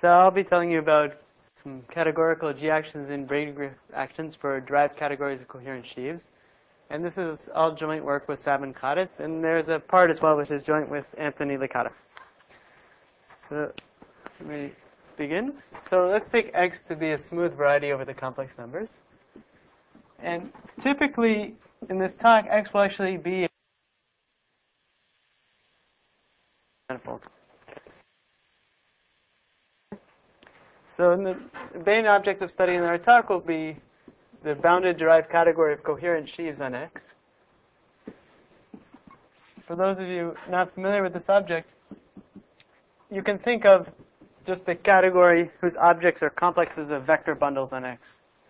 So I'll be telling you about some categorical G actions and braid group actions for derived categories of coherent sheaves. And this is all joint work with Sabin Kaditz, and there's a part as well which is joint with Anthony Licata. So let me begin. So let's take X to be a smooth variety over the complex numbers. And typically in this talk, X will actually be a manifold. So in the main object of study in our talk will be the bounded derived category of coherent sheaves on X. For those of you not familiar with this object, you can think of just the category whose objects are complexes of vector bundles on X.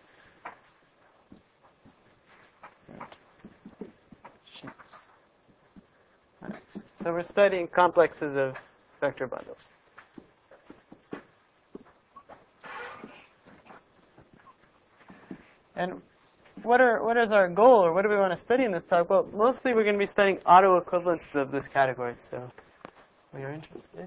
So we're studying complexes of vector bundles. And what is our goal, or what do we want to study in this talk? Well, mostly we're going to be studying auto-equivalences of this category. So we are interested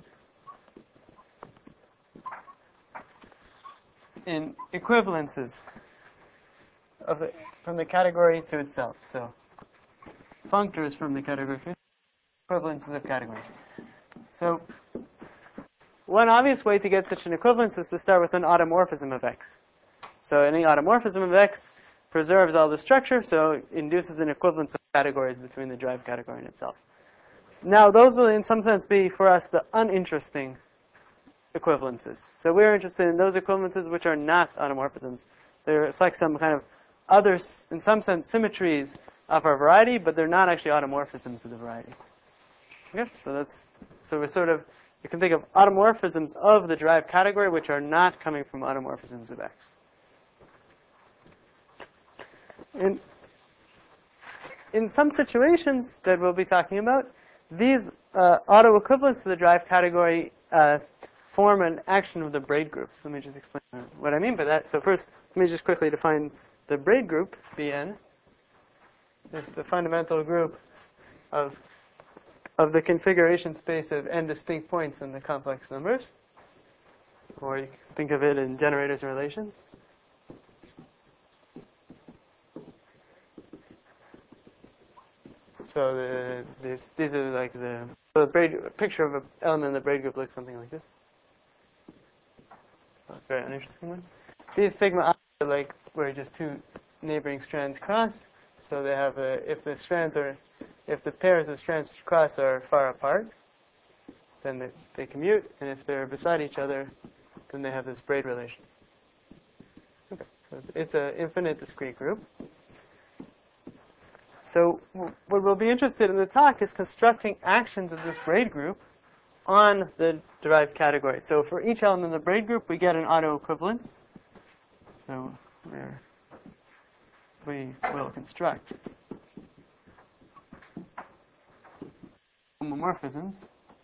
in equivalences of from the category to itself. So functors from the category, equivalences of categories. So one obvious way to get such an equivalence is to start with an automorphism of X. So any automorphism of X preserves all the structure, so it induces an equivalence of categories between the derived category and itself. Now, those will in some sense be, for us, the uninteresting equivalences. So we're interested in those equivalences which are not automorphisms. They reflect some kind of other, in some sense, symmetries of our variety, but they're not actually automorphisms of the variety. Okay? So we're sort of, you can think of automorphisms of the derived category which are not coming from automorphisms of X. In some situations that we'll be talking about, these auto-equivalents to the derived category form an action of the braid group. So let me just explain what I mean by that. So first, let me just quickly define the braid group, Bn. It's the fundamental group of the configuration space of n distinct points in the complex numbers. Or you can think of it in generators and relations. So these are like the picture of an element in the braid group looks something like this. That's a very uninteresting one. These sigma are like where just two neighboring strands cross. So they have if the pairs of strands cross are far apart, then they commute, and if they're beside each other, then they have this braid relation. Okay. So it's an infinite discrete group. So what we'll be interested in the talk is constructing actions of this braid group on the derived category. So for each element in the braid group, we get an auto-equivalence. So we will construct homomorphisms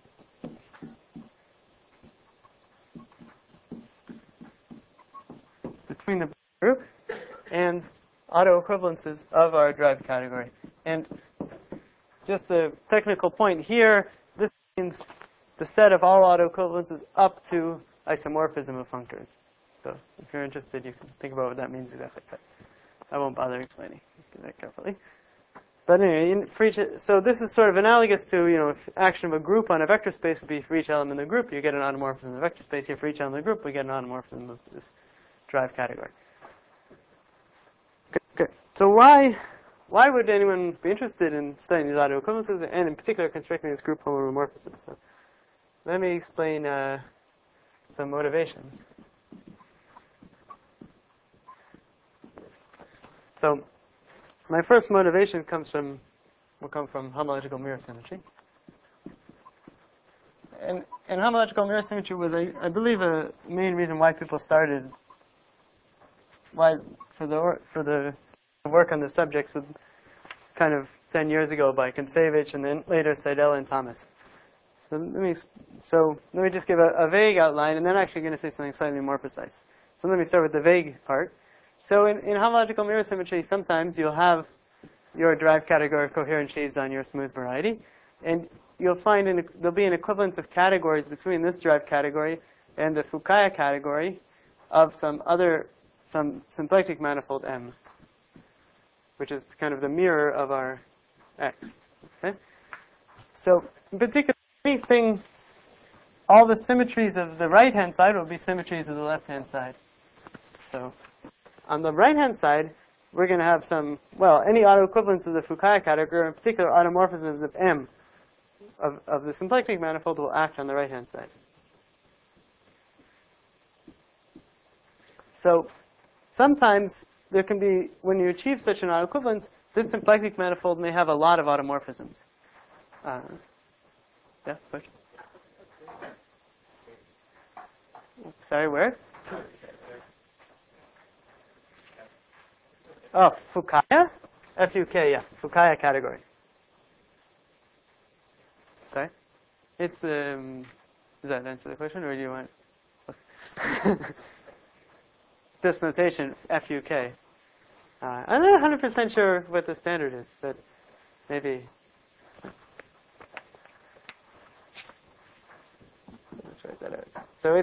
between the group and auto-equivalences of our derived category. And just a technical point here, this means the set of all auto-equivalences up to isomorphism of functors. So if you're interested, you can think about what that means exactly. But I won't bother explaining that carefully. But anyway, so this is sort of analogous to, if action of a group on a vector space would be for each element in the group, you get an automorphism of the vector space. Here, for each element in the group, we get an automorphism of this derived category. Okay. So why would anyone be interested in studying these auto-equivalences, and in particular constructing this group homomorphism? So let me explain some motivations. So my first motivation will come from homological mirror symmetry. And homological mirror symmetry was, I believe, a main reason why people started, for the work on the subjects with kind of 10 years ago by Kontsevich and then later Seidel and Thomas. So let me just give a vague outline, and then I'm actually going to say something slightly more precise. So let me start with the vague part. So in homological mirror symmetry, sometimes you'll have your derived category of coherent sheaves on your smooth variety, and you'll find there'll be an equivalence of categories between this derived category and the Fukaya category of some symplectic manifold M, which is kind of the mirror of our X. Okay? So, in particular, anything, all the symmetries of the right-hand side will be symmetries of the left-hand side. So, on the right-hand side, we're going to have some, well, any autoequivalence of the Fukaya category, in particular automorphisms of M of the symplectic manifold will act on the right-hand side. So, sometimes there can be, when you achieve such an autoequivalence, this symplectic manifold may have a lot of automorphisms. Yeah, question? Sorry, where? Oh, Fukaya? F-U-K, yeah. Fukaya category. Sorry? It's, does that answer the question, or do you want... This notation, F-U-K. I'm not 100% sure what the standard is, but maybe... Let's write that out. So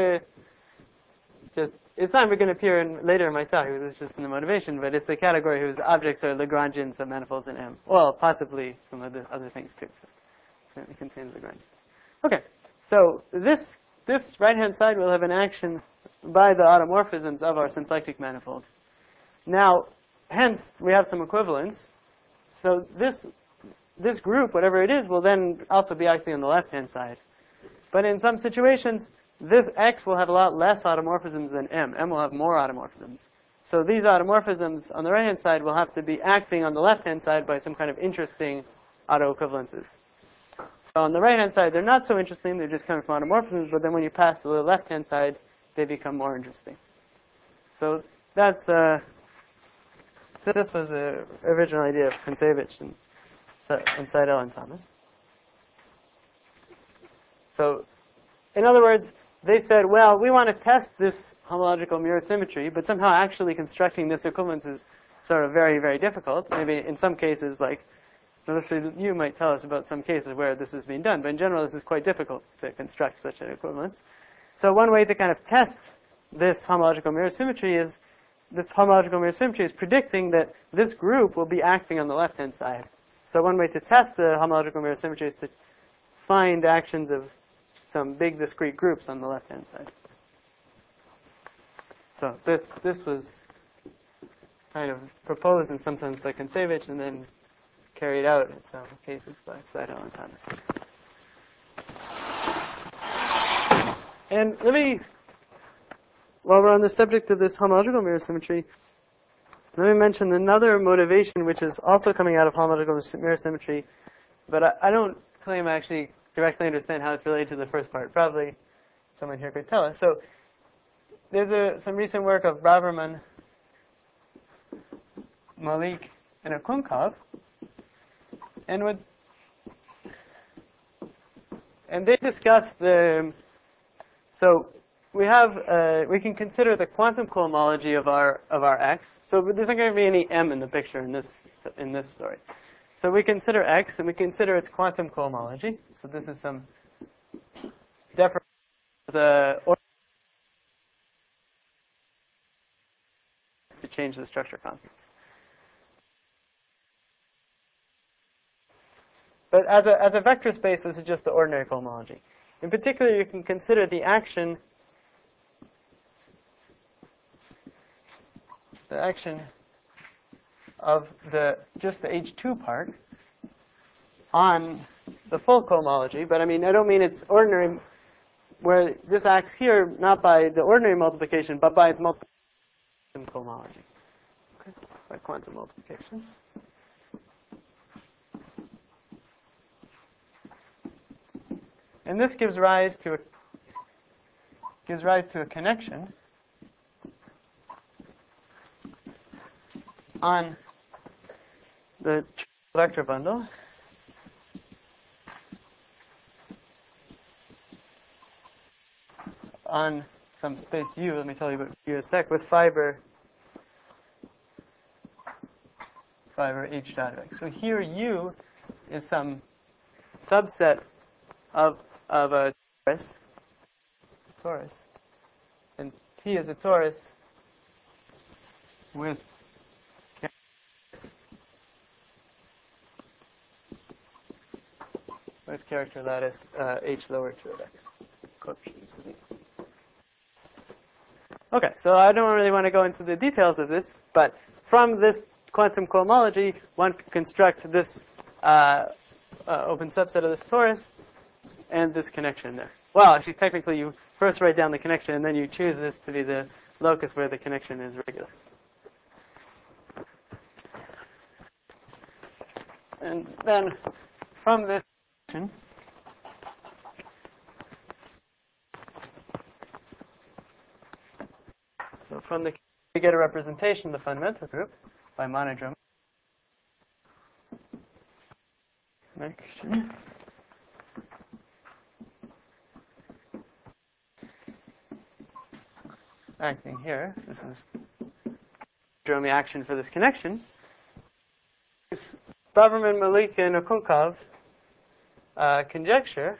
it's not going to appear later in my talk, it's just in the motivation, but it's a category whose objects are Lagrangian submanifolds in M. Well, possibly some of the other things too. So it contains Lagrangians. Okay, so this right-hand side will have an action by the automorphisms of our symplectic manifold. Now, hence, we have some equivalence. So this group, whatever it is, will then also be acting on the left-hand side. But in some situations, this X will have a lot less automorphisms than M. M will have more automorphisms. So these automorphisms on the right-hand side will have to be acting on the left-hand side by some kind of interesting autoequivalences. So on the right-hand side, they're not so interesting. They're just coming from automorphisms. But then when you pass to the left-hand side, they become more interesting. So that's this was the original idea of Kontsevich and Seidel and Thomas. So, in other words, they said, well, we want to test this homological mirrored symmetry, but somehow actually constructing this equivalence is sort of very, very difficult. Maybe in some cases, like, obviously you might tell us about some cases where this is being done, but in general this is quite difficult to construct such an equivalence. So one way to kind of test this homological mirror symmetry is, predicting that this group will be acting on the left-hand side. So one way to test the homological mirror symmetry is to find actions of some big discrete groups on the left-hand side. So this was kind of proposed in some sense by Kontsevich and then carried out in some cases by Seidel and Thomas. And while we're on the subject of this homological mirror symmetry, let me mention another motivation which is also coming out of homological mirror symmetry, but I don't claim I actually directly understand how it's related to the first part. Probably someone here could tell us. So there's some recent work of Braverman, Malik, and Akunkov, and they discussed so we can consider the quantum cohomology of our X. So there's not going to be any M in the picture in this story. So we consider X, and we consider its quantum cohomology. So this is some deference to the order to change the structure constants. But as a vector space, this is just the ordinary cohomology. In particular, you can consider the action of just the H2 part on the full cohomology. But I mean, I don't mean it's ordinary, where this acts here not by the ordinary multiplication, but by its multiplication cohomology. Okay, by quantum multiplication. And this gives rise to a connection on the vector bundle on some space U. Let me tell you about U in a sec. With fiber H dot X. So here U is some subset of a torus torus, and T is a torus with character lattice h lower 2 of x. Coefficients of E. Okay, so I don't really want to go into the details of this, but from this quantum cohomology, one can construct this open subset of this torus and this connection there. Well, actually, technically, you first write down the connection, and then you choose this to be the locus where the connection is regular. And then from this connection, so from the we get a representation of the fundamental group by monodromy connection. Acting here, this is monodromy action for this connection. This Braverman, Malika, and Okounkov conjecture.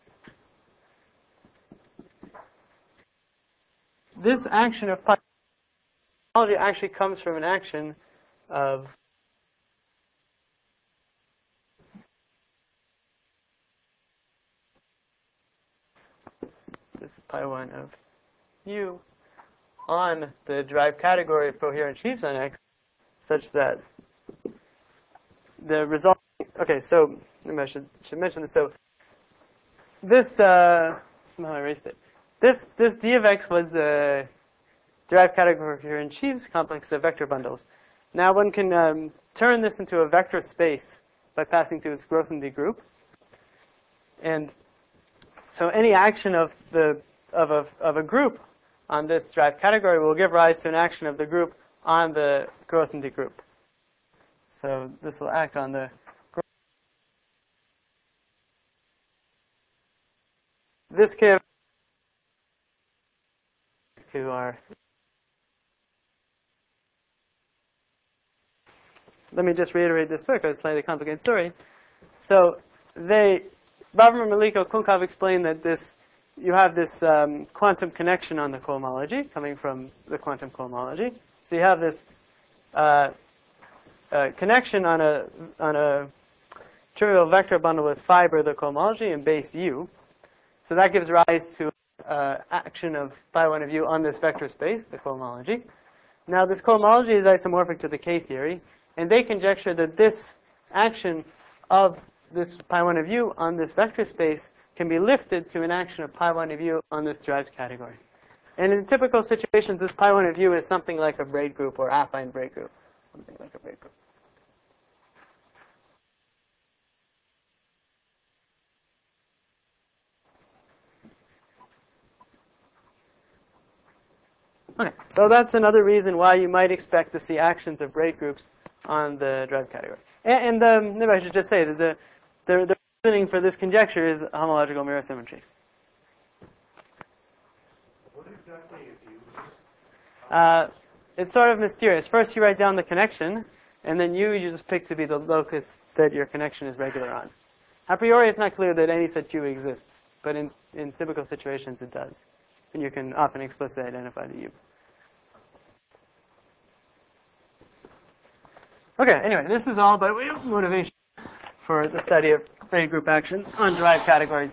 This action of cohomology actually comes from an action of this pi1 of u on the derived category of coherent sheaves on X, such that the result. Okay, so maybe I should mention this. So this I erased it. This d of x was the derived category of coherent sheaves complex of vector bundles. Now one can turn this into a vector space by passing through its Grothendieck group, and so any action of a group on this derived category will give rise to an action of the group on the Grothendieck group. So this will act on the this gives to our. Let me just reiterate this story because it's a slightly complicated story. So Braverman, Malika, Okounkov explained that you have this quantum connection on the cohomology coming from the quantum cohomology. So you have this connection on a trivial vector bundle with fiber the cohomology and base u. So that gives rise to action of phi1 of u on this vector space, the cohomology. Now this cohomology is isomorphic to the K-theory, and they conjecture that this action of this pi1 of u on this vector space can be lifted to an action of pi1 of u on this derived category. And in typical situations, this pi1 of u is something like a braid group or affine braid group, something like a braid group. Okay, so that's another reason why you might expect to see actions of braid groups on the derived category. And maybe I should just say that the reasoning for this conjecture is homological mirror symmetry. What exactly is u? It's sort of mysterious. First you write down the connection, and then you just pick to be the locus that your connection is regular on. A priori, it's not clear that any such u exists, but in typical situations it does. And you can often explicitly identify the u. Okay, anyway, this is all about motivation for the study of braid group actions on derived categories.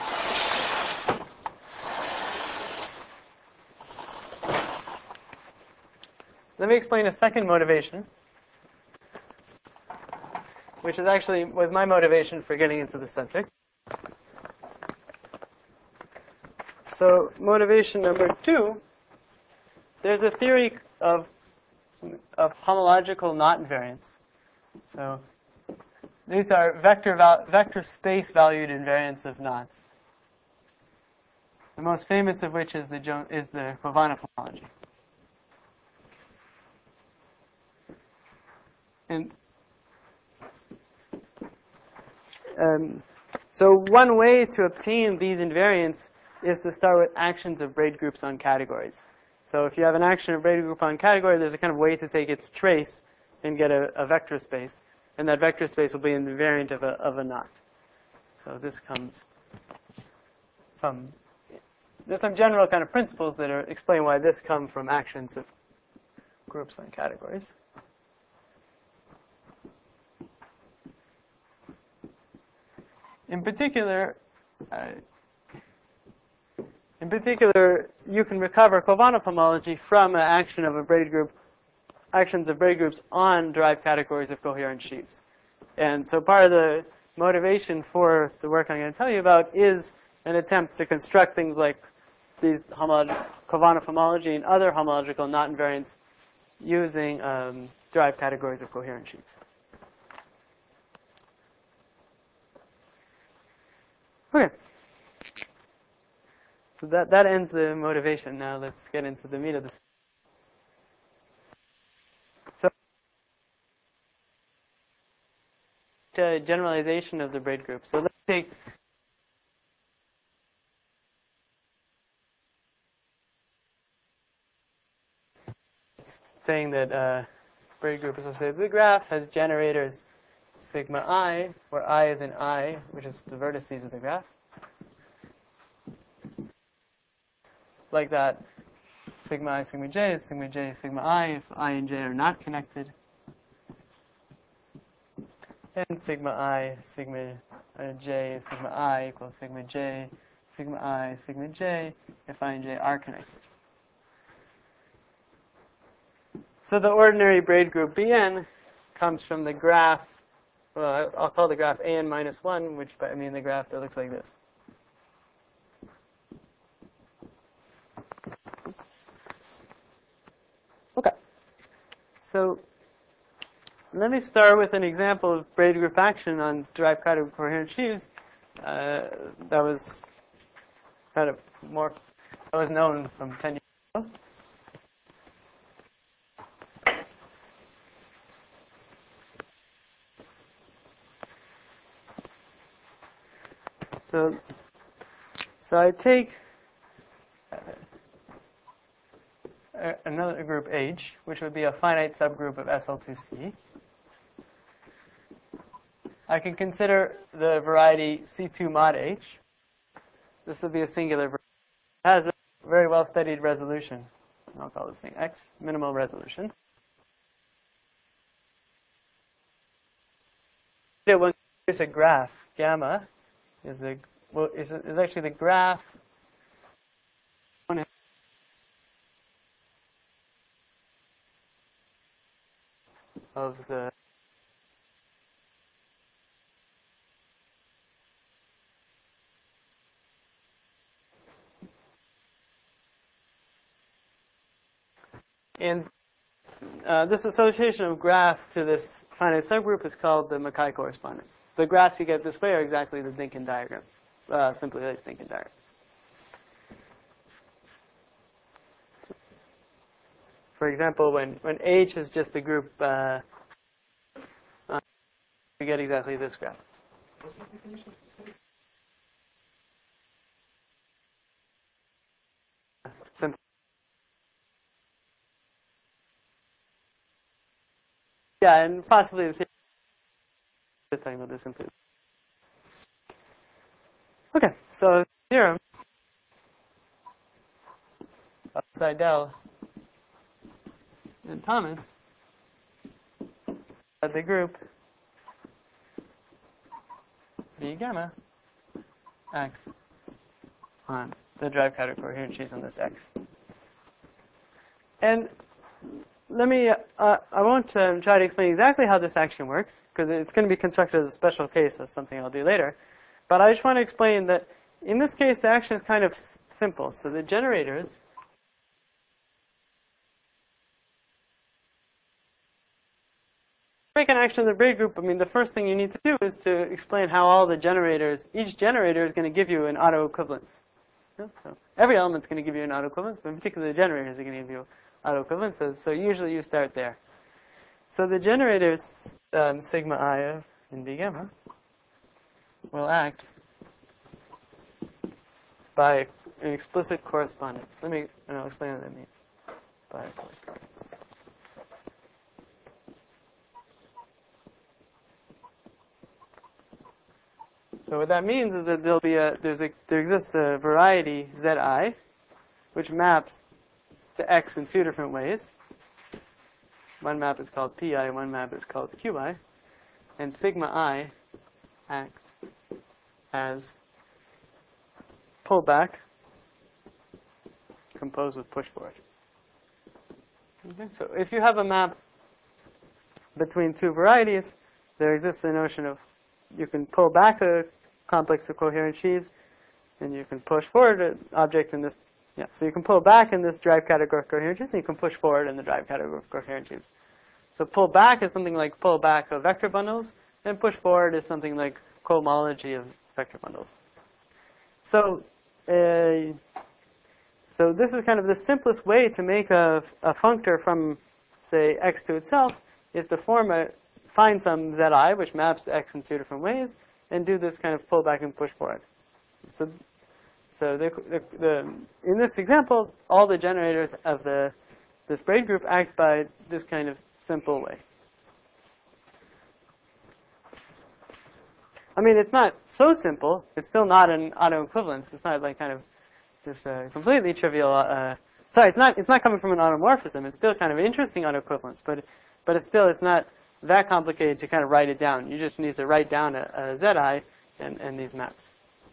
Let me explain a second motivation, which was my motivation for getting into the subject. So motivation number 2, there's a theory of homological knot invariants. So these are vector space valued invariants of knots. The most famous of which is the Khovanov homology. And so one way to obtain these invariants is to start with actions of braid groups on categories. So if you have an action of braid group on category, there's a kind of way to take its trace and get a vector space. And that vector space will be an invariant of a knot. So this comes from there's some general kind of principles that explain why this come from actions of groups on categories. In particular, you can recover Khovanov homology from an action of a braid group, actions of braid groups on derived categories of coherent sheaves. And so part of the motivation for the work I'm going to tell you about is an attempt to construct things like these Khovanov homology and other homological knot invariants using derived categories of coherent sheaves. Okay. So that ends the motivation. Now let's get into the meat of this. So, generalization of the braid group. So let's take saying that braid group associated with the graph has generators sigma I, where I is in I, which is the vertices of the graph. Like that, sigma I, sigma j is sigma j, sigma I, if I and j are not connected. And sigma I, sigma j, sigma I equals sigma j, if I and j are connected. So the ordinary braid group Bn comes from the graph, well, I'll call the graph an minus 1, which I mean the graph that looks like this. Okay. So let me start with an example of braid group action on derived category coherent sheaves that was kind of more, that was known from 10 years ago. So I take another group H, which would be a finite subgroup of SL2C. I can consider the variety C2 mod H. This will be a singular variety. It has a very well-studied resolution. I'll call this thing X, minimal resolution. When there's a graph, gamma is actually the graph of the and this association of graph to this finite subgroup is called the Mackay correspondence. The graphs you get this way are exactly the Dynkin diagrams, simply these Dynkin diagrams. So, for example, when H is just a group, you get exactly this graph. Simple. Yeah, and possibly talking about this simply. Okay, so theorem of Seidel and Thomas that the group B gamma acts on the derived category coherent sheaves on this X. And let me, I won't try to explain exactly how this action works, because it's going to be constructed as a special case of something I'll do later. But I just want to explain that in this case, the action is kind of simple. So the generators make an action in the braid group. I mean, the first thing you need to do is to explain how all the generators, each generator is going to give you an autoequivalence. So every element is going to give you an autoequivalence, but in particular the generators are going to give you autoequivalences. So usually you start there. So the generators sigma I in B gamma will act by an explicit correspondence. I'll explain what that means. By correspondence. So what that means is that there exists a variety Zi, which maps to X in two different ways. One map is called Pi, one map is called Qi, and sigma I acts as pullback composed with push forward. Okay, so if you have a map between two varieties, there exists a notion of you can pull back a complex of coherent sheaves, and you can push forward an object in this. Yeah, so you can pull back in this drive categoric coherent sheaves, and you can push forward in the drive categoric coherent sheaves. So pull back is something like pull back of vector bundles, and push forward is something like cohomology of vector bundles. So, so this is kind of the simplest way to make a functor from, say, X to itself, is to find some Zi, which maps to X in two different ways, and do this kind of pull back and push forward. So in this example, all the generators of this braid group act by this kind of simple way. I mean, it's not so simple. It's still not an autoequivalence. It's not like kind of just a completely trivial. Sorry, it's not coming from an automorphism. It's still kind of interesting autoequivalence, but it's not that complicated to kind of write it down. You just need to write down a Zi and these maps.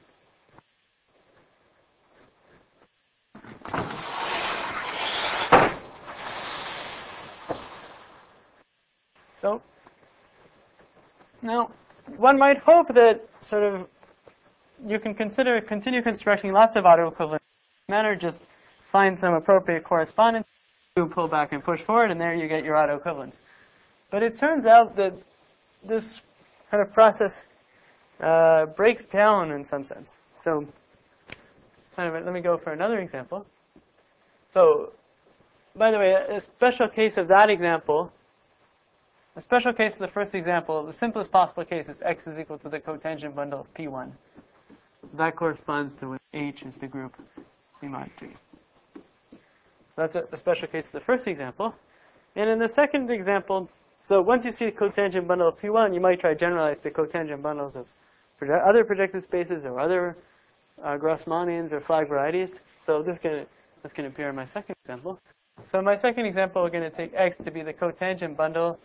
So now one might hope that sort of you can continue constructing lots of autoequivalent manner, just find some appropriate correspondence, pull back and push forward, and there you get your autoequivalence. But it turns out that this kind of process breaks down in some sense. So let me go for another example. So, by the way, a special case of that example, a special case of the first example, the simplest possible case is X is equal to the cotangent bundle of P1. That corresponds to when H is the group C mod 3. So that's a special case of the first example. And in the second example, so once you see the cotangent bundle of P1, you might try to generalize the cotangent bundles of other projective spaces or other Grassmannians or flag varieties. So that's going to appear in my second example. So in my second example, we're going to take X to be the cotangent bundle.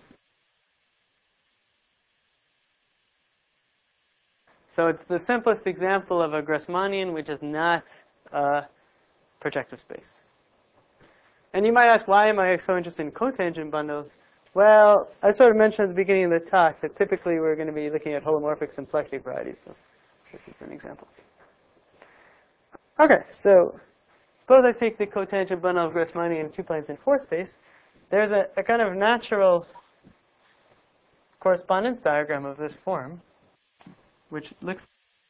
So it's the simplest example of a Grassmannian which is not a projective space. And you might ask, why am I so interested in cotangent bundles? Well, I sort of mentioned at the beginning of the talk that typically we're going to be looking at holomorphic symplectic varieties. So this is an example. Okay, so suppose I take the cotangent bundle of Grassmannian in two planes in 4 space. There's a kind of natural correspondence diagram of this form, which looks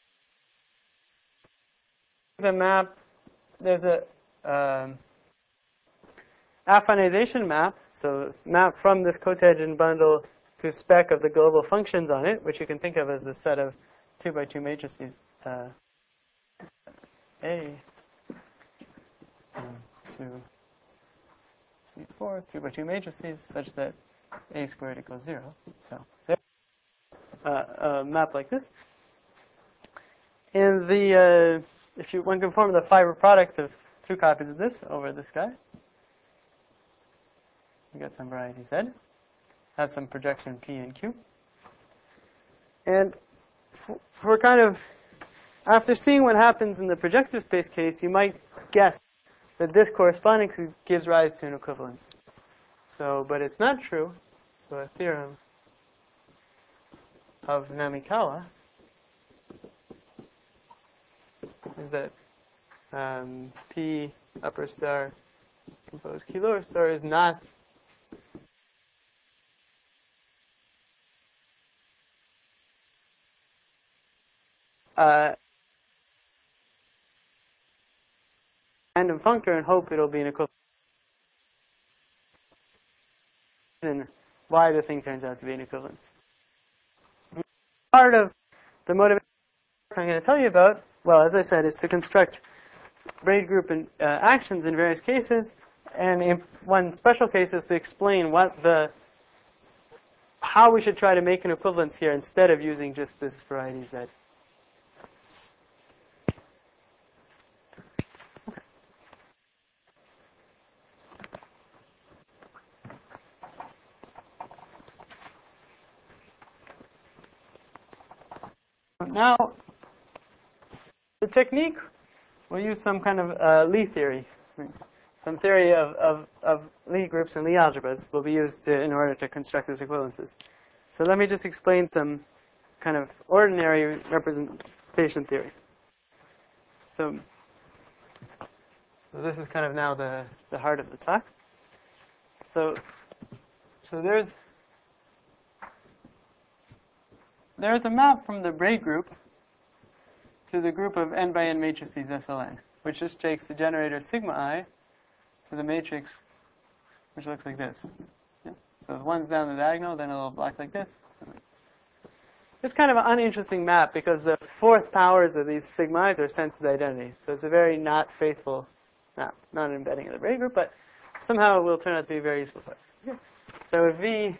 the map. There's a affinization map, so map from this cotangent bundle to spec of the global functions on it, which you can think of as the set of 2 by 2 matrices A, 2, C4, 2 by 2 matrices, such that A squared equals 0. So there, a map like this. And if one can form the fiber product of 2 copies of this over this guy, you get some variety Z, have some projection P and Q. And for kind of, after seeing what happens in the projective space case, you might guess that this correspondence gives rise to an equivalence. So, but it's not true. So a theorem of Namikawa is that P upper star composed Q lower star is not random functor and hope it'll be an equivalent. And why the thing turns out to be an equivalence. Part of the motivation I'm going to tell you about, well, as I said, is to construct braid group and actions in various cases, and in one special case is to explain how we should try to make an equivalence here instead of using just this variety Z. Now, the technique, we'll use some kind of Lie theory. Some theory of Lie groups and Lie algebras will be used in order to construct these equivalences. So let me just explain some kind of ordinary representation theory. So this is kind of now the heart of the talk. So there's a map from the braid group to the group of n by n matrices SLN, which just takes the generator sigma I to the matrix, which looks like this. Yeah? So if one's down the diagonal, then it'll block like this. It's kind of an uninteresting map because the fourth powers of these sigma i's are sent to the identity. So it's a very not faithful map, not an embedding of the braid group, but somehow it will turn out to be very useful for us. Okay. So if V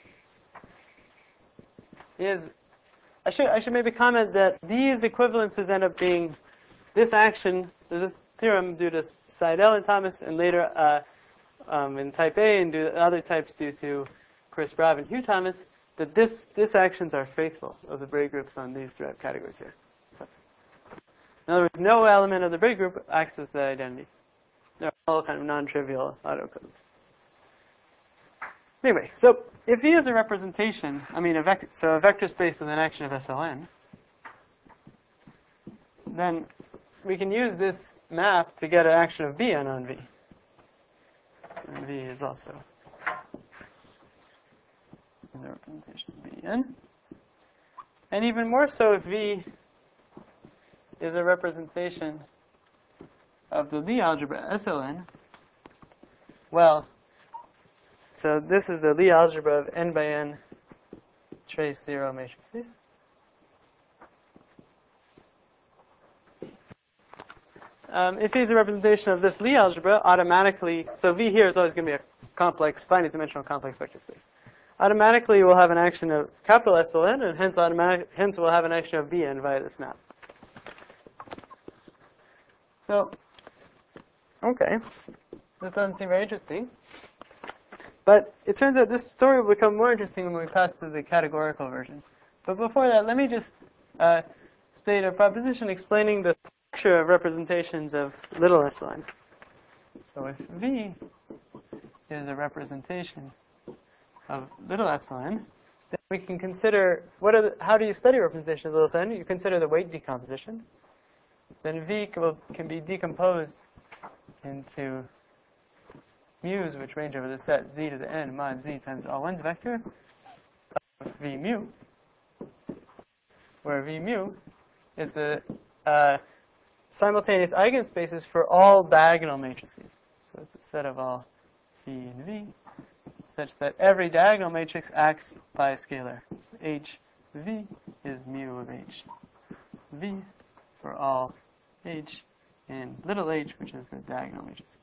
is, I should maybe comment that these equivalences end up being this action, there's a theorem due to Seidel and Thomas, and later in type A and other types due to Chris Brav and Hugh Thomas, that this actions are faithful of the braid groups on these derived categories here. In other words, no element of the braid group acts as the identity. They're all kind of non-trivial autoequivalents. Anyway, so if V is a representation, a vector space with an action of SLN, then we can use this map to get an action of Bn on V. And V is also the representation of Bn. And even more so if V is a representation of the Lie algebra SLN, well, so this is the Lie algebra of n by n trace zero matrices. If V is a representation of this Lie algebra, automatically, so V here is always going to be a complex, finite dimensional complex vector space. Automatically, we'll have an action of capital SLN, and hence we'll have an action of Bn via this map. So, okay, this doesn't seem very interesting. But it turns out this story will become more interesting when we pass to the categorical version. But before that, let me just state a proposition explaining the structure of representations of little SLN. So if V is a representation of little SLN, then we can consider how do you study representation of little SLN? You consider the weight decomposition. Then V can be decomposed into mu's, which range over the set z to the n mod z times all1's vector of V mu, where V mu is the simultaneous eigenspaces for all diagonal matrices. So it's a set of all V and V, such that every diagonal matrix acts by a scalar. So H V is mu of H V for all H and little h, which is the diagonal matrices.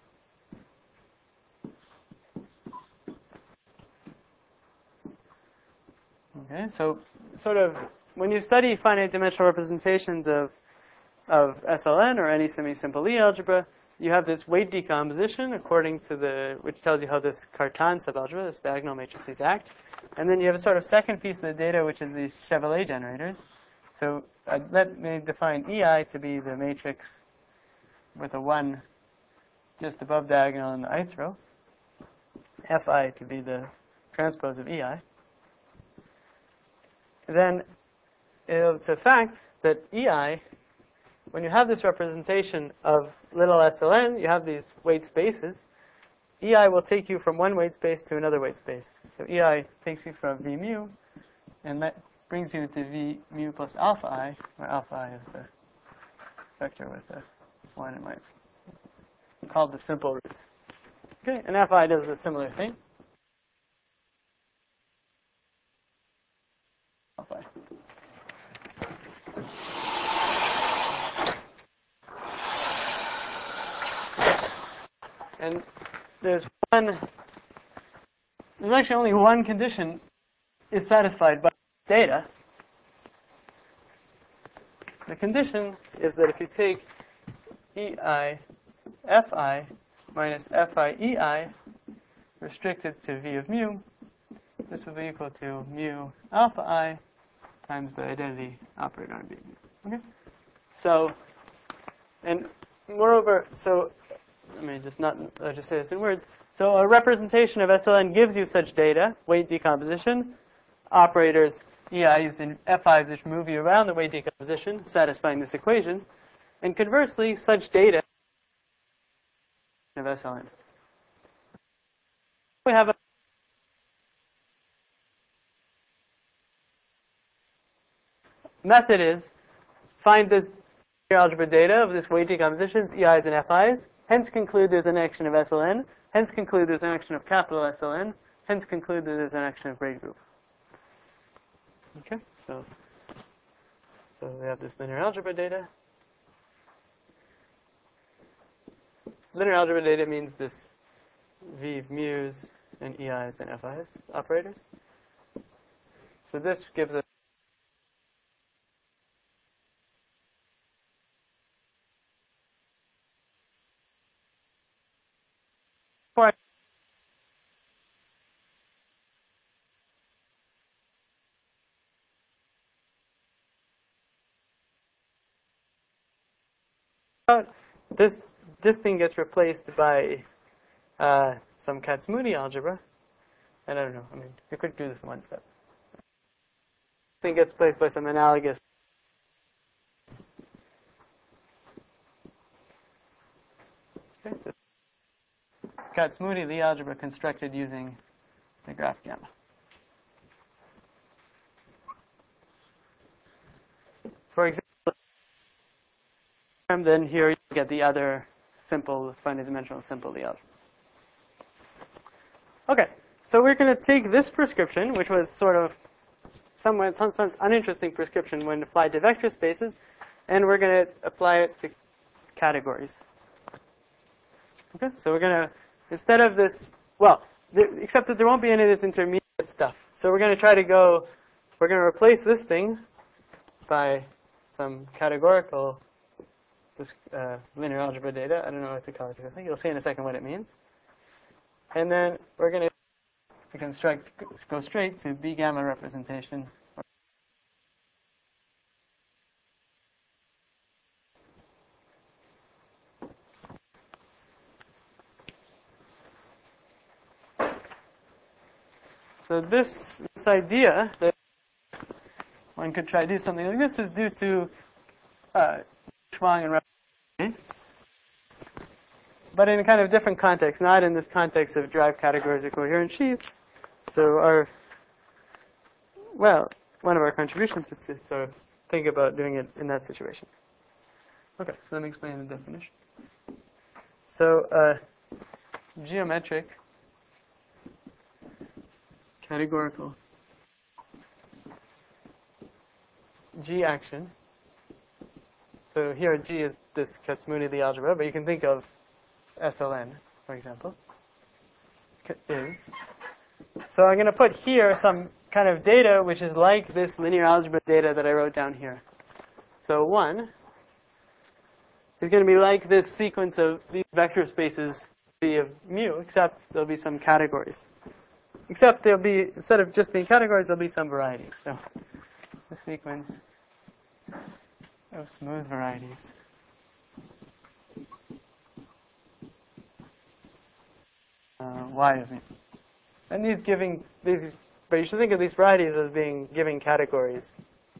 Okay, so sort of when you study finite dimensional representations of SLN or any semi-simple Lie algebra, you have this weight decomposition according to which tells you how this Cartan subalgebra, this diagonal matrices act. And then you have a sort of second piece of the data, which is these Chevalley generators. So let me define EI to be the matrix with a 1 just above diagonal in the ith row. Fi to be the transpose of EI. Then it's a fact that EI, when you have this representation of little SLN, you have these weight spaces. EI will take you from one weight space to another weight space. So EI takes you from V mu, and that brings you to V mu plus alpha I, where alpha I is the vector with the 1 and minus, called the simple roots. Okay, and Fi does a similar thing. Alpha I. And there's actually only one condition is satisfied by data. The condition is that if you take EI Fi minus Fi EI restricted to V of mu, this will be equal to mu alpha I times the identity operator on B. Okay? So, and moreover, so let me just say this in words. So a representation of SLN gives you such data, weight decomposition, operators, EIs and FIs, which move you around the weight decomposition, satisfying this equation. And conversely, such data of SLN. We have a method is find the algebra data of this weight decompositions, EIs and FIs, hence conclude there's an action of SLN, hence conclude there's an action of capital SLN, hence conclude that there's an action of braid group. Okay, so we have this linear algebra data. Linear algebra data means this V mu's and EIs and FIs operators. So this gives us this thing gets replaced by some Kac-Moody algebra. And I don't know. I mean, you could do this in one step. This thing gets replaced by some analogous. Okay, so Kac-Moody Lie algebra constructed using the graph gamma. For example, then here you get the other simple, finite dimensional simple Lie algebra. Okay, so we're going to take this prescription, which was sort of sometimes uninteresting prescription when applied to vector spaces, and we're going to apply it to categories. Okay, so we're going to, instead of this, well, except that there won't be any of this intermediate stuff. So we're going to try to go, we're going to replace this thing by some categorical linear algebra data. I don't know what to call it. I think you'll see in a second what it means. And then we're going to construct, go straight to B gamma representation. So this idea that one could try to do something like this is due to Schwang and Rapoport, but in a kind of different context, not in this context of derived categories of coherent sheaves. So one of our contributions is to sort of think about doing it in that situation. Okay, so let me explain the definition. So geometric categorical G action. So here G is this Kac-Moody Lie algebra, but you can think of SLN, for example, is. So I'm going to put here some kind of data which is like this linear algebra data that I wrote down here. So 1 is going to be like this sequence of these vector spaces B of mu, except there'll be some categories. Except there'll be, instead of just being categories, there'll be some varieties. So the sequence of smooth varieties. Y of mu. And these giving these, but you should think of these varieties as being giving categories.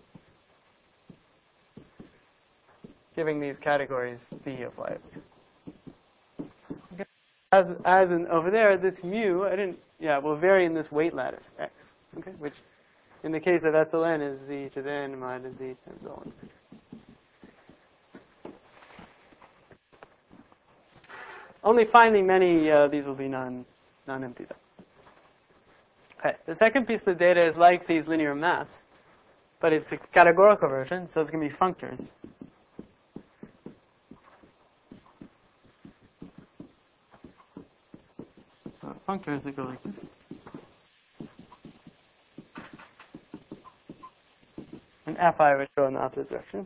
Giving these categories D of Y of mu. Okay. As in over there, this mu, will vary in this weight lattice X. Okay, which in the case of SLN is Z to the N minus Z times O1. Only finally many these will be non-empty though. Okay, the second piece of the data is like these linear maps, but it's a categorical version, so it's going to be functors. So functors that go like this. And Fi would go in the opposite direction.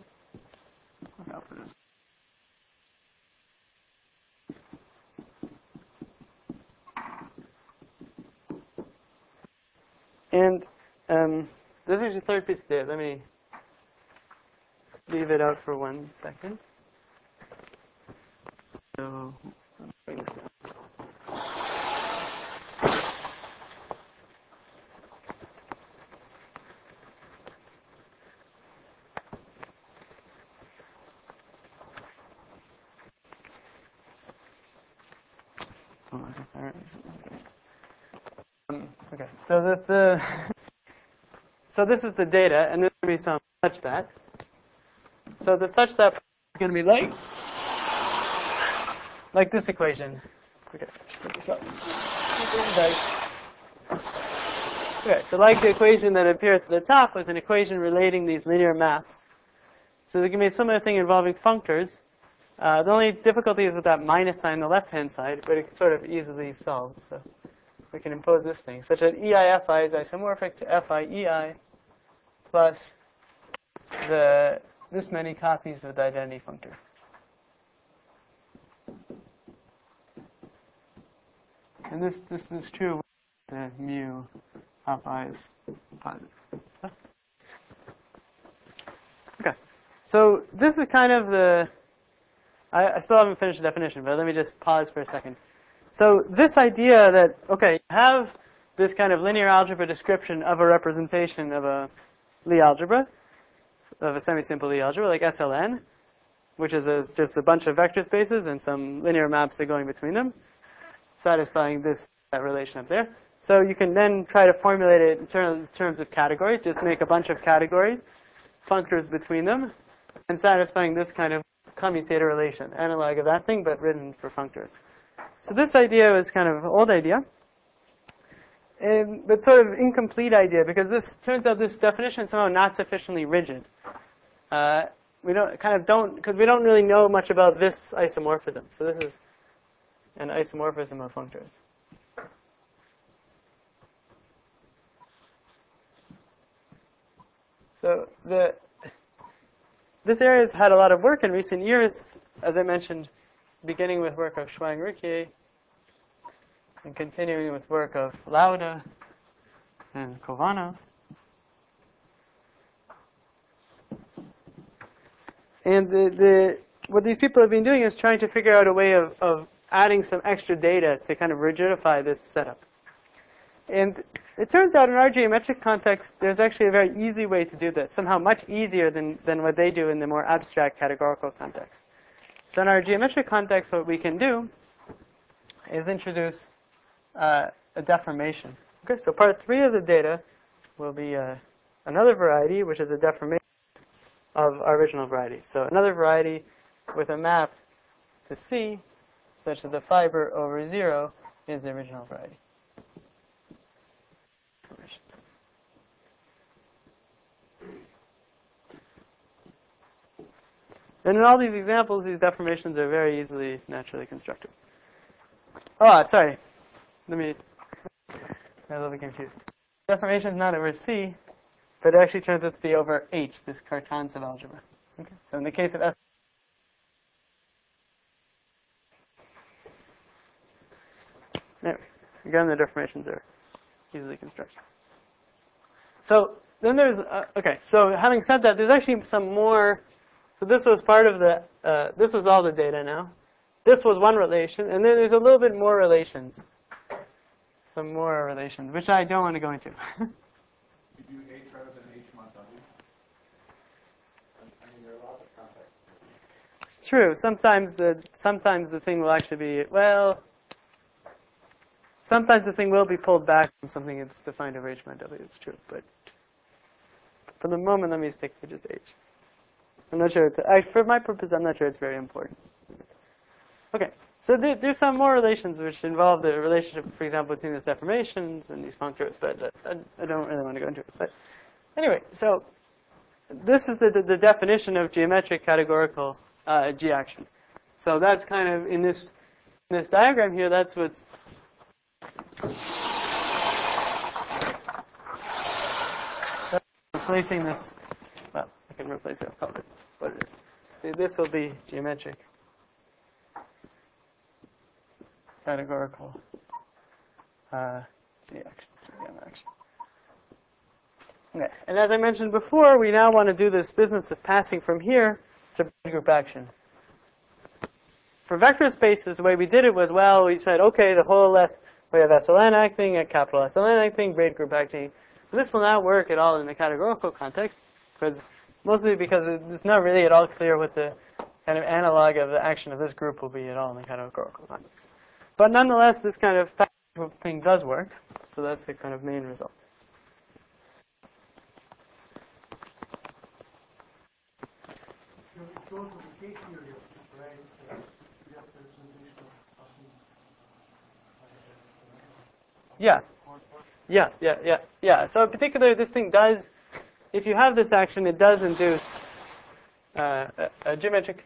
And This is the third piece of data. Let me leave it out for 1 second. So, let's bring this down. Okay, so so this is the data, and this is going to be some such that. So the such that is going to be like this equation. Okay, put this up. Okay, so like the equation that appears at the top was an equation relating these linear maps. So there can be a similar thing involving functors. The only difficulty is with that minus sign on the left-hand side, but it's sort of easily solved. So we can impose this thing, such that EI-FI is isomorphic to FI-EI plus this many copies of the identity functor. And this is true when the mu of I is positive. Okay, so this is kind of the. I still haven't finished the definition, but let me just pause for a second. So this idea that, okay, you have this kind of linear algebra description of a representation of a Lie algebra, of a semi-simple Lie algebra, like SLN, which is just a bunch of vector spaces and some linear maps that are going between them, satisfying that relation up there. So you can then try to formulate it in terms of categories, just make a bunch of categories, functors between them, and satisfying this kind of commutator relation, analog of that thing, but written for functors. So this idea was kind of an old idea, but sort of incomplete idea, because this turns out this definition is somehow not sufficiently rigid. We because we don't really know much about this isomorphism. So this is an isomorphism of functors. So this area has had a lot of work in recent years, as I mentioned, beginning with work of Schwang-Ruquier and continuing with work of Lauda and Kovanov. And what these people have been doing is trying to figure out a way of adding some extra data to kind of rigidify this setup. And it turns out in our geometric context, there's actually a very easy way to do this, somehow much easier than what they do in the more abstract categorical context. So in our geometric context, what we can do is introduce a deformation. Okay, so part 3 of the data will be another variety, which is a deformation of our original variety. So another variety with a map to C, such that the fiber over 0 is the original variety. And in all these examples, these deformations are very easily naturally constructed. Oh, sorry. I'm a little bit confused. Deformation is not over C, but it actually turns out to be over H, this Cartantsev algebra. Okay. So in the case of S, anyway, again, the deformations are easily constructed. So then there's, okay, so having said that, there's actually some more. So this was part of this was all the data now. This was one relation, and then there's a little bit more relations. Some more relations, which I don't want to go into. You do H rather than H mod W? I mean, there are lots of contexts. It's true. Sometimes the thing will actually be, well, sometimes the thing will be pulled back from something that's defined over H mod W. It's true, but for the moment, let me stick to just H. I'm not sure. For my purpose, I'm not sure it's very important. Okay, so there's some more relations which involve the relationship, for example, between these deformations and these functors, but I don't really want to go into it. But anyway, so this is the definition of geometric categorical G action. So that's kind of in this diagram here. That's what's replacing this. Well, I can replace it. I'll call it what it is. See, this will be geometric categorical G action. Okay. And as I mentioned before, we now want to do this business of passing from here to braid group action. For vector spaces, the way we did it was, well, we said, okay, the whole we have SLN acting, a capital SLN acting, braid group acting. But this will not work at all in the categorical context, mostly because it's not really at all clear what the kind of analog of the action of this group will be at all in the categorical context. But nonetheless, this kind of thing does work, so that's the kind of main result. It goes with the K theory of right? You have to representation of Yeah. Yes, yeah. So in particular, this thing does, if you have this action, it does induce a geometric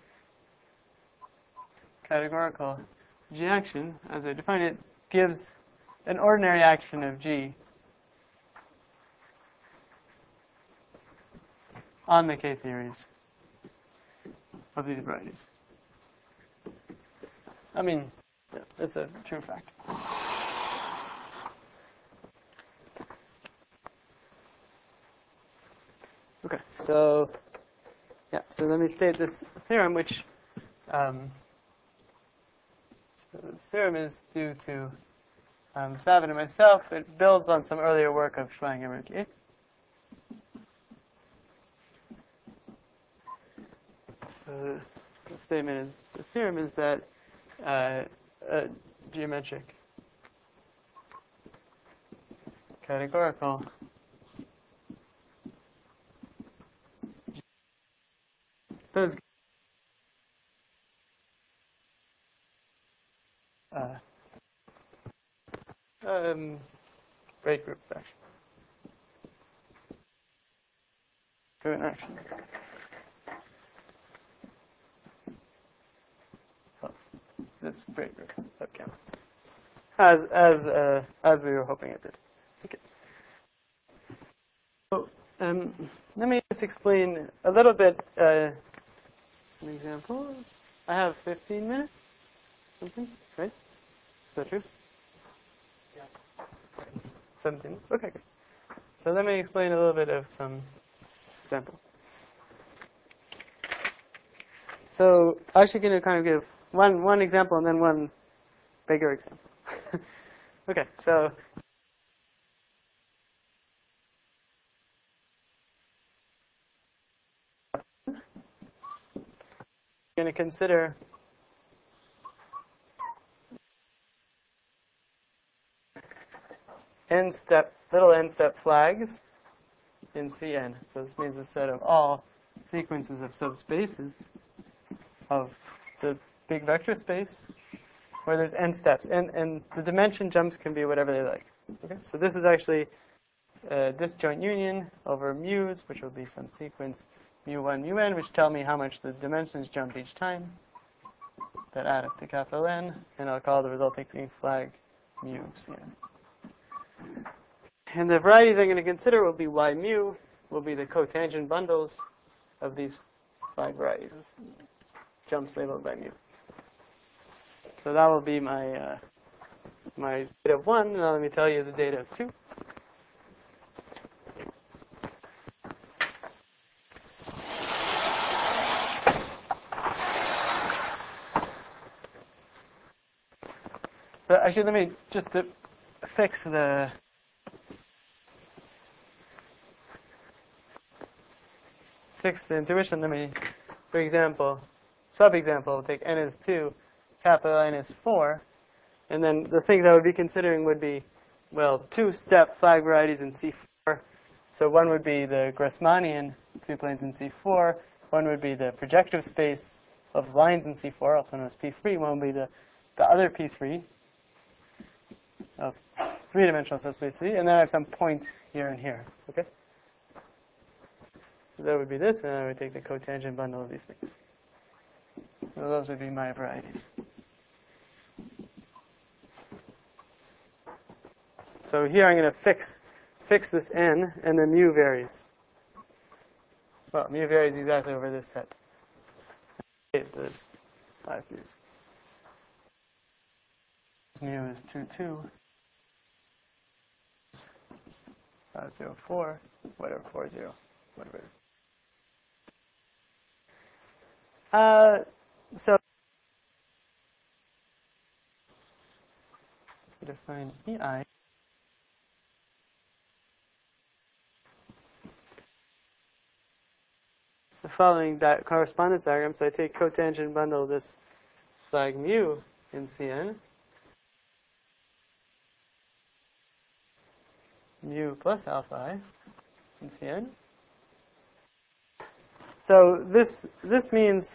categorical G action, as I define it, gives an ordinary action of G on the K theories of these varieties. I mean, yeah, it's a true fact. Okay, so let me state this theorem, which so this theorem is due to Savin and myself. It builds on some earlier work of Schwang and Ruki. So the statement is, the theorem is that a geometric categorical does braid group action. Group action. Oh, this braid group subcount. As we were hoping it did. Okay. So let me just explain a little bit an example. I have 15 minutes, something, right? Is that true? Yeah. 17. Okay, good. So let me explain a little bit of some example. So I'm actually going to kind of give one example and then one bigger example. Okay, so I'm going to consider little n-step flags in Cn. So this means a set of all sequences of subspaces of the big vector space where there's n steps. And the dimension jumps can be whatever they like. Okay, so this is actually a disjoint union over mu's, which will be some sequence mu1, mu(n), which tell me how much the dimensions jump each time that add up to capital N, and I'll call the resulting flag mu Cn. And the varieties I'm going to consider will be y mu, will be the cotangent bundles of these flag varieties, jumps labeled by mu. So that will be my my data of 1, and now let me tell you the data of 2. So actually, let me just to fix the intuition. Let me, for example, sub-example, we'll take n is 2, capital N is 4, and then the things I would be considering would be, well, 2-step flag varieties in C4. So one would be the Grassmannian 2 planes in C4. One would be the projective space of lines in C4, also known as P3. One would be the other P3 of 3-dimensional subspace C. And then I have some points here and here. Okay? So that would be this, and then I would take the cotangent bundle of these things. So those would be my varieties. So here I'm going to fix this n, and the mu varies. Well, mu varies exactly over this set. There's 5 mu's. Mu is 2, 2. 0, 4, whatever, 4, 0, whatever it is. So define EI. The following correspondence diagram. So I take cotangent bundle this flag mu in Cn, mu plus alpha I in Cn. So this means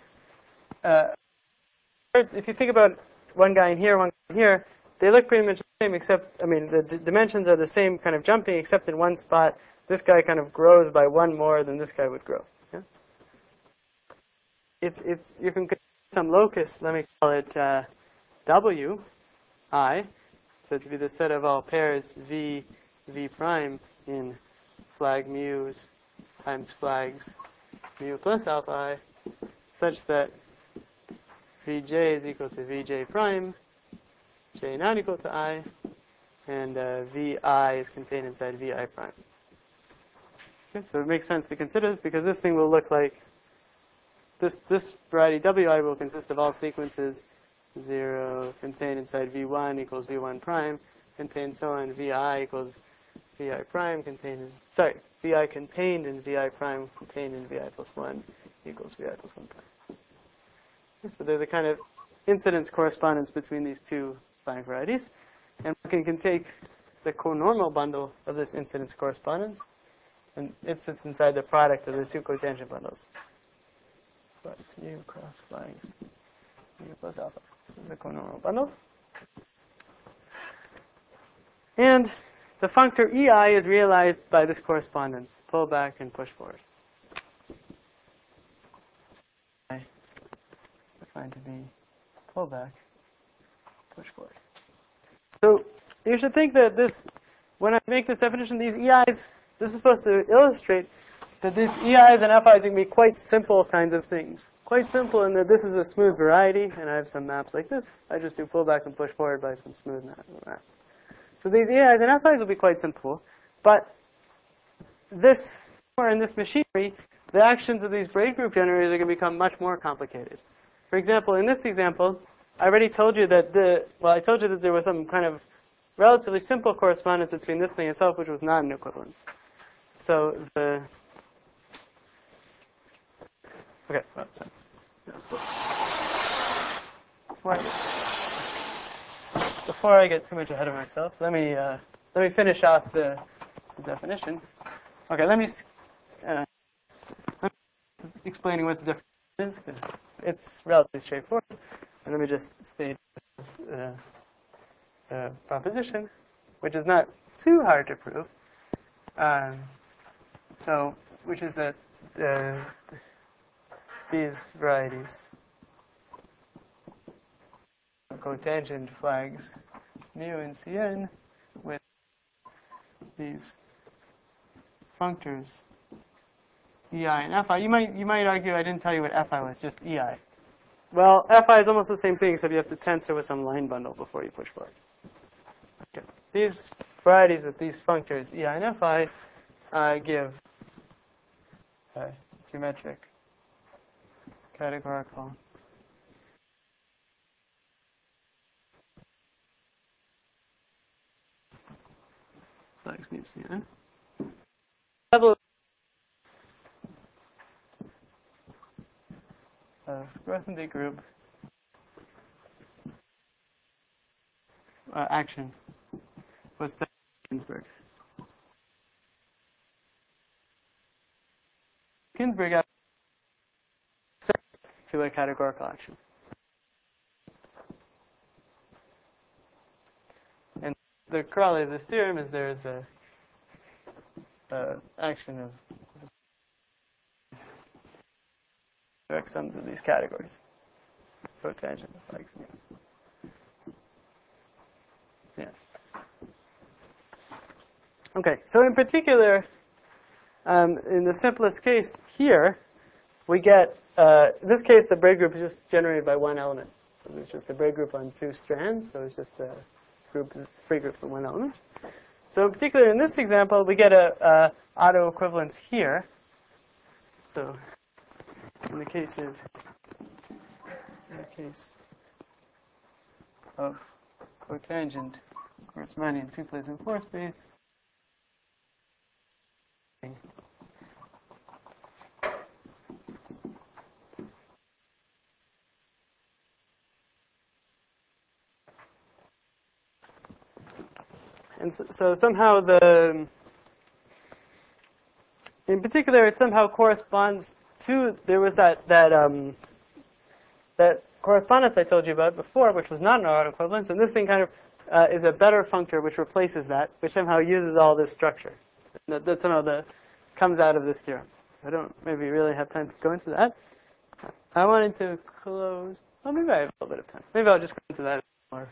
if you think about one guy in here, one guy in here, they look pretty much the same, except, I mean, the dimensions are the same kind of jumping, except in one spot, this guy kind of grows by one more than this guy would grow. Yeah? You can consider some locus, let me call it W, I, so to be the set of all pairs V prime in flag mu's times flags mu plus alpha I, such that Vj is equal to Vj prime, j not equal to I, and Vi is contained inside Vi prime. Okay, so it makes sense to consider this because this thing will look like this variety Wi will consist of all sequences 0 contained inside V1 equals V1 prime, contained so on Vi equals Vi prime contained in, Vi contained in Vi prime contained in Vi plus 1 equals Vi plus 1 prime. Okay, so there's a kind of incidence correspondence between these two Planck varieties. And we can take the conormal bundle of this incidence correspondence, and it sits inside the product of the two cotangent bundles. But mu cross flags, mu plus alpha. This is the conormal bundle. And the functor EI is realized by this correspondence. Pull back and push forward. I find to be pull back, push forward. So you should think that this, when I make this definition, these EIs, this is supposed to illustrate that these EIs and FIs are going to be quite simple kinds of things. Quite simple in that this is a smooth variety, and I have some maps like this. I just do pull back and push forward by some smooth map. So these EIs and FIs will be quite simple, but this, or in this machinery, the actions of these braid group generators are going to become much more complicated. For example, in this example, I already told you that I told you that there was some kind of relatively simple correspondence between this thing itself, which was not an equivalence. So before I get too much ahead of myself, let me finish off the definition. Okay, let me explaining what the difference is, because it's relatively straightforward. And let me just state the proposition, which is not too hard to prove. Which is that these varieties, cotangent flags mu and Cn with these functors EI and FI. You might argue I didn't tell you what FI was, just EI. Well, FI is almost the same thing, except you have to tensor with some line bundle before you push forward. Okay. These varieties with these functors EI and FI give geometric categorical flags mu Cn. Level of Grothendieck group action was the Ginsburg. Ginsburg to a categorical action. And the corollary of this theorem is there is a action of direct sums of these categories. Cotangent flags. Yeah. Okay, so in particular, in the simplest case here, we get, in this case, the braid group is just generated by one element. So it's just a braid group on two strands, so it's just a free group from one element. So particularly in this example, we get a autoequivalence here. So in the case of cotangent Riemannian two-place and four space. And so somehow in particular, it somehow corresponds to, there was that correspondence I told you about before, which was not an autoequivalence, and this thing kind of is a better functor which replaces that, which somehow uses all this structure. That somehow comes out of this theorem. I don't maybe really have time to go into that. I wanted to close, well, maybe I have a little bit of time. Maybe I'll just go into that more.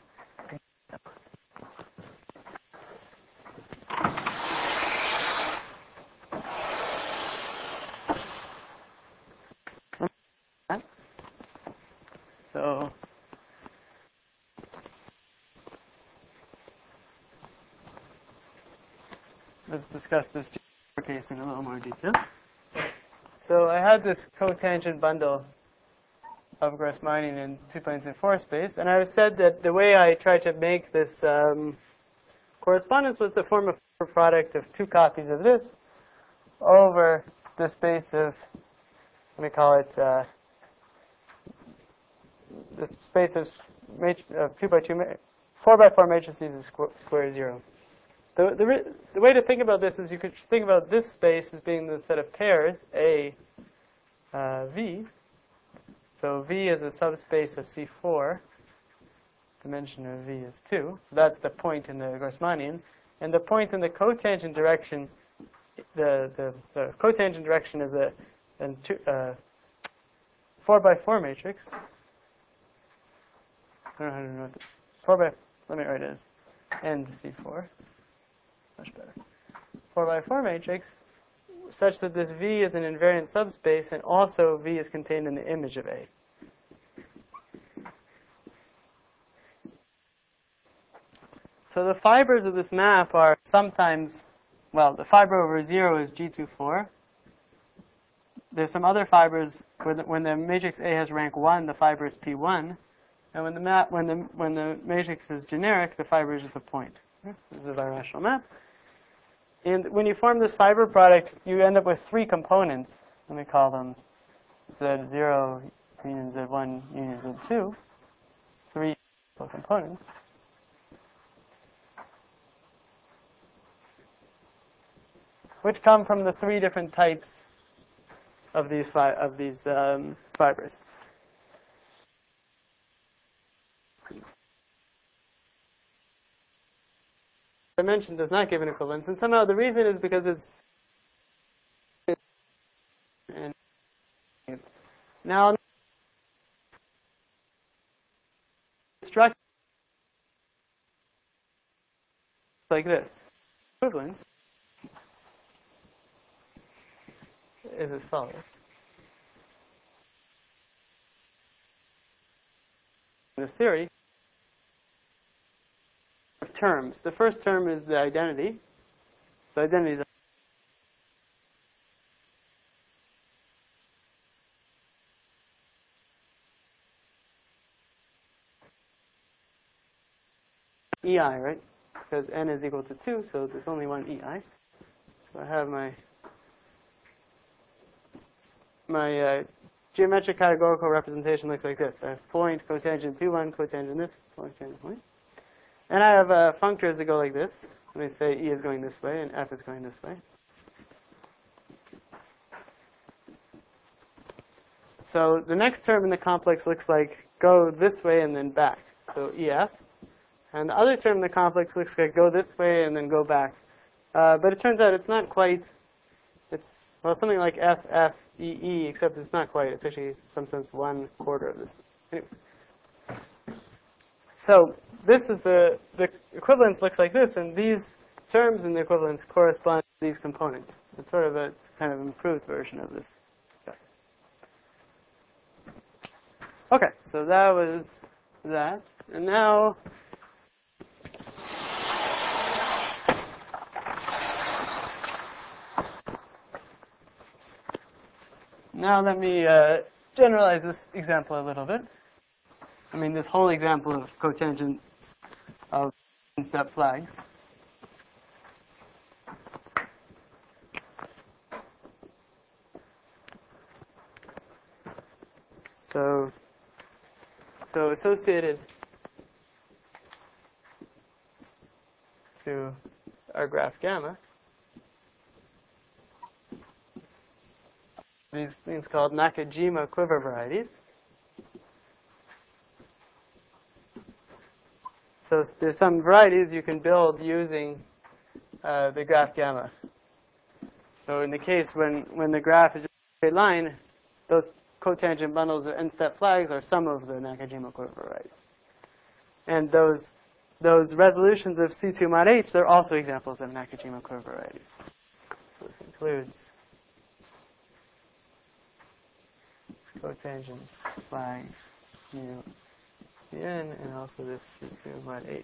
So let's discuss this case in a little more detail. So I had this cotangent bundle of Grassmannian in two planes in four space, and I said that the way I tried to make this correspondence was to form a product of two copies of this over the space of, let me call it, the space of 2 by 2, 4 by 4 matrices is square 0. The way to think about this is you could think about this space as being the set of pairs A, V. So V is a subspace of C4. Dimension of V is 2. So that's the point in the Grassmannian. And the point in the cotangent direction, the cotangent direction is a 4 by 4 matrix. I don't know how to note this. 4 by, let me write it as N C4. Much better. 4 by 4 matrix, such that this V is an invariant subspace, and also V is contained in the image of A. So the fibers of this map are sometimes, well, the fiber over 0 is G24. There's some other fibers where when the matrix A has rank 1, the fiber is P1. And when the matrix is generic, the fiber is just a point. This is a birational map. And when you form this fiber product, you end up with three components. Let me call them Z0 union Z1 union Z2. Three components. Which come from the three different types of these fibers. I mentioned does not give an equivalence, and somehow the reason is because it's now structure like this. Equivalence is as follows. In this theory, terms. The first term is the identity. So identity is EI, right? Because n is equal to 2, so there's only one EI. So I have my geometric categorical representation looks like this. I have point, cotangent P1, cotangent this, cotangent point. And I have functors that go like this. Let me say E is going this way and F is going this way. So the next term in the complex looks like go this way and then back. So EF. And the other term in the complex looks like go this way and then go back. But it turns out it's not quite, it's, well, something like F, F, E, E, except it's not quite. It's actually, in some sense, 1/4 of this. Anyway. So this is the equivalence looks like this, and these terms in the equivalence correspond to these components. It's sort of a kind of improved version of this. Okay, so that was that. And now now let me generalize this example a little bit. I mean, this whole example of cotangents of step flags. So associated to our graph gamma, these things called Nakajima quiver varieties. So there's some varieties you can build using the graph gamma. So in the case when the graph is just a straight line, those cotangent bundles of n-step flags are some of the Nakajima quiver varieties. And those resolutions of C2 mod H, they're also examples of Nakajima quiver varieties. So this includes cotangent flags mu Cn and also this C2 mod H.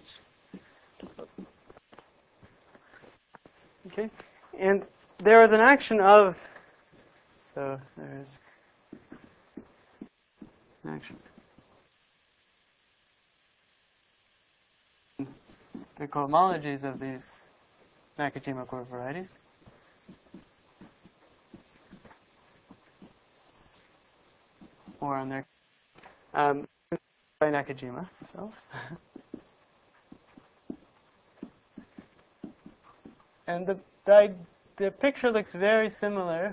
Okay, and there is an action of, so there's an action. The cohomologies of these Nakajima quiver varieties. Or on their by Nakajima himself. And the picture looks very similar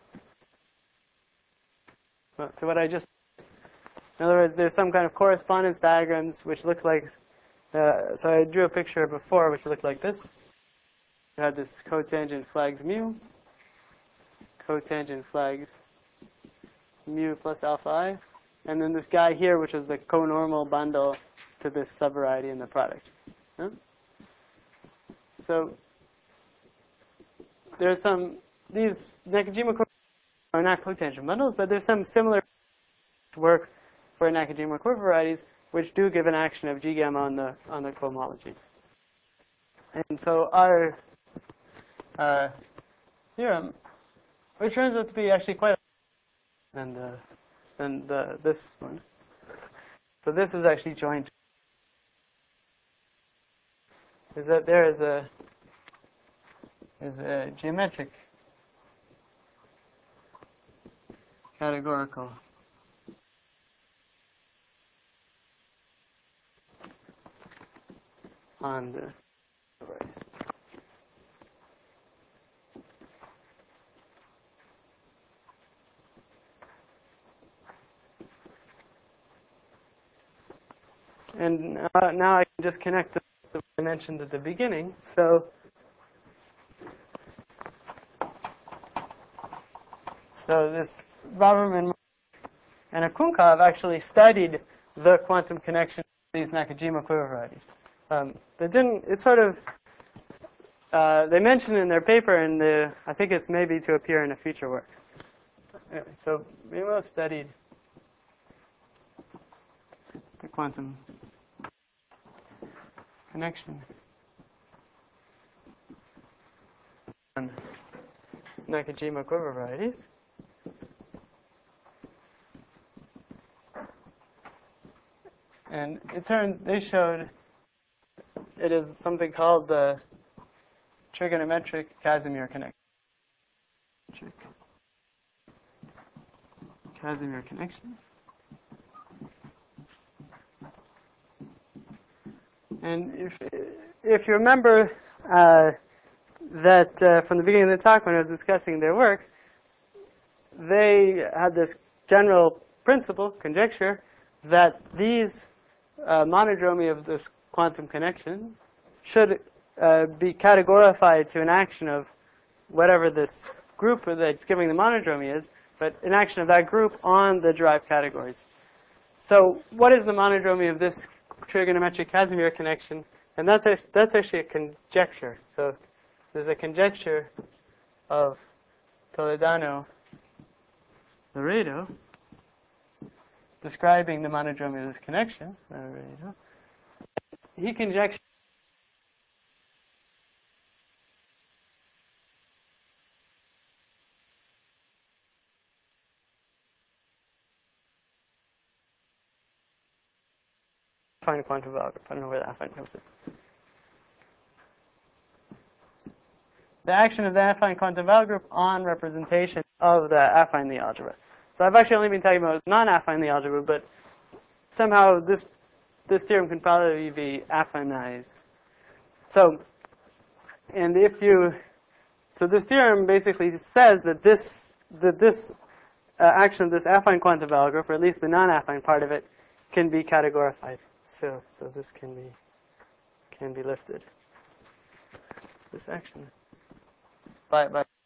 to what I just. In other words, there's some kind of correspondence diagrams which look like. So I drew a picture before which looked like this. You had this cotangent flags mu, cotangent flags mu plus alpha I, and then this guy here, which is the conormal bundle to this subvariety in the product. Huh? So there's these Nakajima are not cotangent bundles, but there's some similar work for Nakajima quiver varieties which do give an action of G gamma on the cohomologies. And so our theorem, which turns out to be actually quite than this one. So this is actually joint. Is that there is a geometric categorical on the varieties. And now I can just connect the what I mentioned at the beginning. So this Baberman and Akunkov actually studied the quantum connection of these Nakajima quiver varieties. They didn't. It's sort of. They mentioned in their paper, and I think it's maybe to appear in a future work. Anyway, so Mimo studied the quantum connection on Nakajima quiver varieties. And they showed it is something called the trigonometric Casimir connection. Casimir connection. And if you remember that from the beginning of the talk when I was discussing their work, they had this general principle, conjecture, that these monodromy of this quantum connection should be categorified to an action of whatever this group that's giving the monodromy is, but an action of that group on the derived categories. So what is the monodromy of this trigonometric Casimir connection? And that's actually a conjecture. So there's a conjecture of Toledano Laredo describing the monodromy of this connection. He conjectured affine quantum algorithm. I don't know where the affine comes in. The action of the affine quantum algorithm on representation of the affine Lie algebra. So I've actually only been talking about non-affine Lie algebra, but somehow this theorem can probably be affinized. So this theorem basically says that this action of this affine quantum algorithm, or at least the non-affine part of it, can be categorified. So this can be lifted. This action by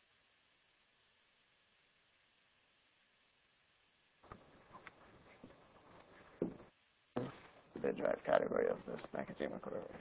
the derived category of this Nakajima corollary.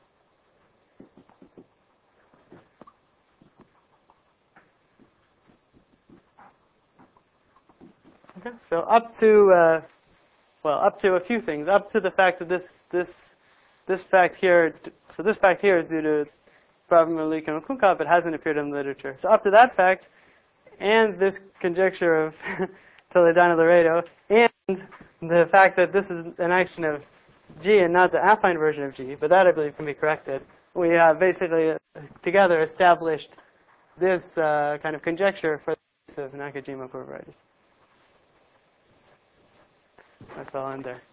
Okay, so up to a few things. Up to the fact that this fact here, so this fact here is due to problem of Likhanen-Kunkov, it hasn't appeared in the literature. So up to that fact, and this conjecture of Toledano-Laredo, and the fact that this is an action of G and not the affine version of G, but that I believe can be corrected, we have basically together established this kind of conjecture for the case of Nakajima covariates. That's all in there.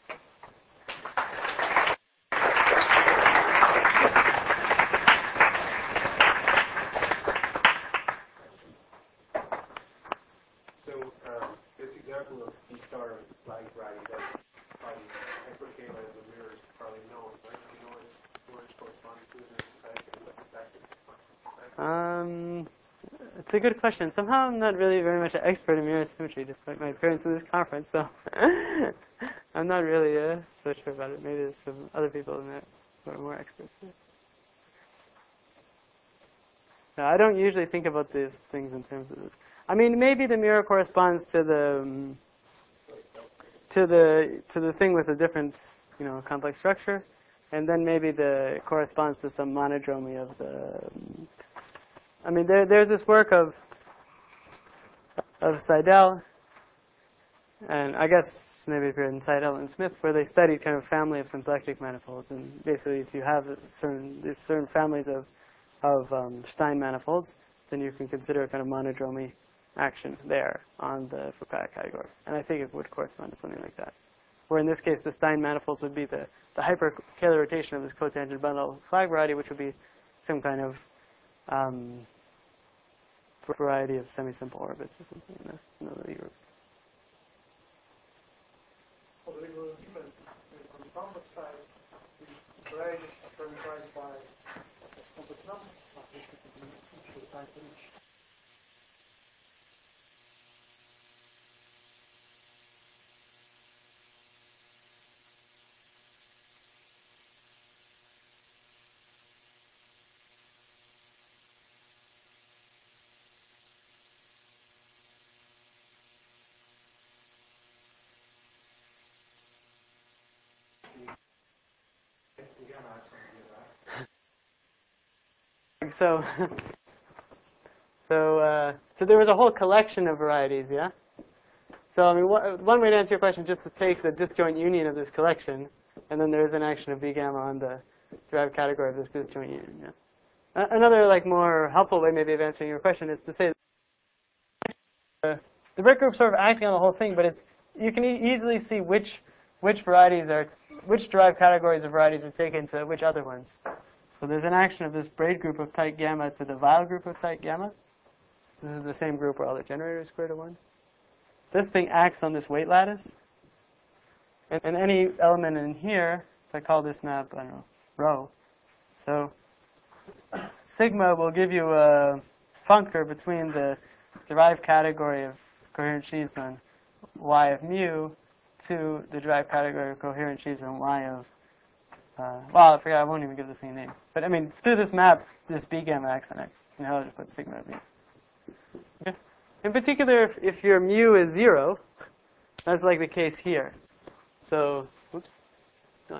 This example of B star flag variety, that's probably hypercale as the mirror is probably known, right? Do you know where it corresponds to in this effect and what this actually? It's a good question. Somehow I'm not really very much an expert in mirror symmetry, despite my appearance in this conference, so I'm not really so sure about it. Maybe there's some other people in that who are more experts. No, I don't usually think about these things in terms of this. I mean, maybe the mirror corresponds to the thing with a different, complex structure, and then maybe it corresponds to some monodromy of the. I mean, there's this work of Seidel, and I guess maybe if you're in Seidel and Smith, where they studied kind of family of symplectic manifolds, and basically if you have these certain families of Stein manifolds, then you can consider a kind of monodromy action there on the Foucault category. And I think it would correspond to something like that. Where in this case, the Stein manifolds would be the hyperkähler rotation of this cotangent bundle flag variety, which would be some kind of variety of semi-simple orbits or something in the group. On the complex side, the variety is parameterized by complex numbers, each type of each. So there was a whole collection of varieties, yeah? So, I mean, one way to answer your question is just to take the disjoint union of this collection, and then there is an action of B gamma on the derived category of this disjoint union, yeah? Another, more helpful way maybe of answering your question is to say that the Brett group sort of acting on the whole thing, but you can easily see which derived categories of varieties are taken to which other ones. So there's an action of this braid group of type gamma to the Weil group of type gamma. This is the same group where all the generators square to 1. This thing acts on this weight lattice. And any element in here, if I call this map, I don't know, rho. So sigma will give you a functor between the derived category of coherent sheaves on y of mu to the derived category of coherent sheaves on y of I forgot, I won't even give the same name. But I mean, through this map, this B gamma acts on X. I'll just put sigma of mu. Okay? In particular, if your mu is 0, that's like the case here. So, oops. So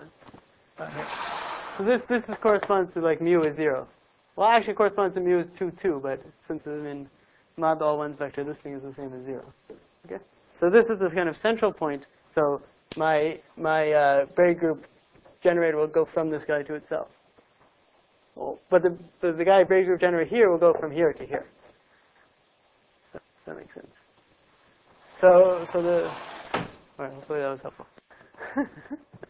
this corresponds to mu is 0. Well, actually corresponds to mu is 2, 2, but since it's in mod all 1's vector, this thing is the same as 0. Okay? So this is this kind of central point. So my braid group generator will go from this guy to itself. Well, but the guy Brady group generator here will go from here to here. If that makes sense. So all right, hopefully that was helpful.